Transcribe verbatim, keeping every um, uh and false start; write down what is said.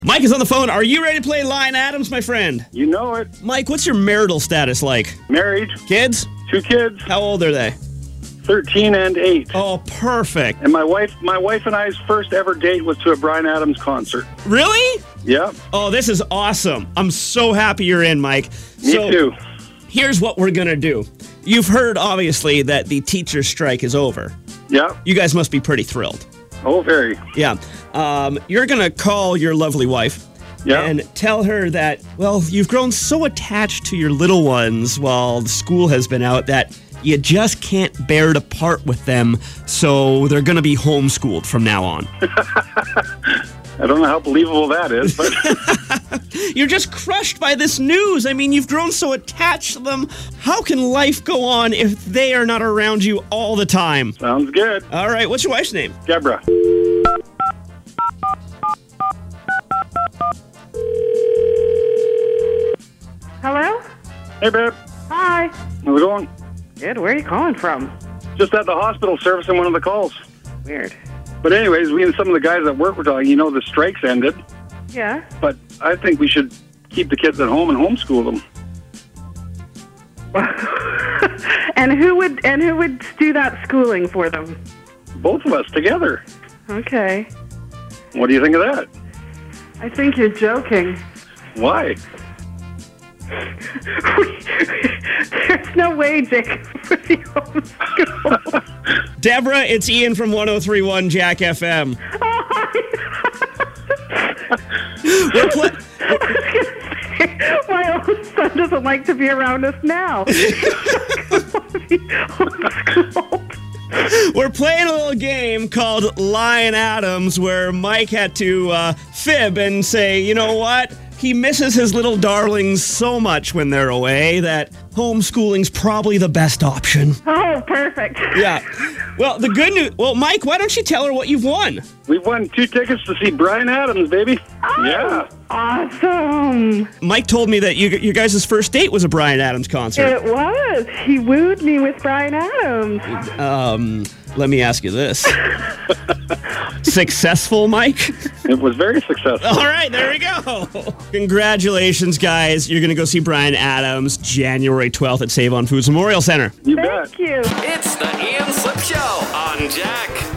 Mike is on the phone. Are you ready to play Lion Adams, my friend? You know it. Mike, what's your marital status like? Married. Kids? Two kids. How old are they? thirteen and eight. Oh, perfect. And my wife my wife and I's first ever date was to a Bryan Adams concert. Really? Yeah. Oh, this is awesome. I'm so happy you're in, Mike. Me so, too. Here's what we're going to do. You've heard, obviously, that the teacher strike is over. Yeah. You guys must be pretty thrilled. Oh, very. Yeah. Um, you're going to call your lovely wife. Yeah. And tell her that, well, you've grown so attached to your little ones while the school has been out that you just can't bear to part with them, so they're going to be homeschooled from now on. I don't know how believable that is, but... You're just crushed by this news. I mean, you've grown so attached to them. How can life go on if they are not around you all the time? Sounds good. All right, what's your wife's name? Deborah. Hello? Hey, babe. Hi. How's it going? Good. Where are you calling from? Just at the hospital servicing one of the calls. Weird. But anyways, we and some of the guys at work were talking, you know, the strikes ended. Yeah? But I think we should keep the kids at home and homeschool them. and who would and who would do that schooling for them? Both of us together. Okay. What do you think of that? I think you're joking. Why? There's no way Jacob would be homeschooled. Deborah, it's Ian from one oh three point one Jack F M. We're pl- My own son doesn't like to be around us now. We're playing a little game called Lion Adams where Mike had to uh, fib and say, you know what? He misses his little darlings so much when they're away that homeschooling's probably the best option. Oh, perfect. Yeah. Well, the good news... Well, Mike, why don't you tell her what you've won? We've won two tickets to see Bryan Adams, baby. Oh, yeah. Awesome. Mike told me that you, your guys' first date was a Bryan Adams concert. It was. He wooed me with Bryan Adams. Um, let me ask you this. Successful, Mike? It was very successful. All right, there we go. Congratulations, guys. You're going to go see Bryan Adams January twelfth at Save on Foods Memorial Center. You Thank bet. you. It's the Ian Slip Show on Jack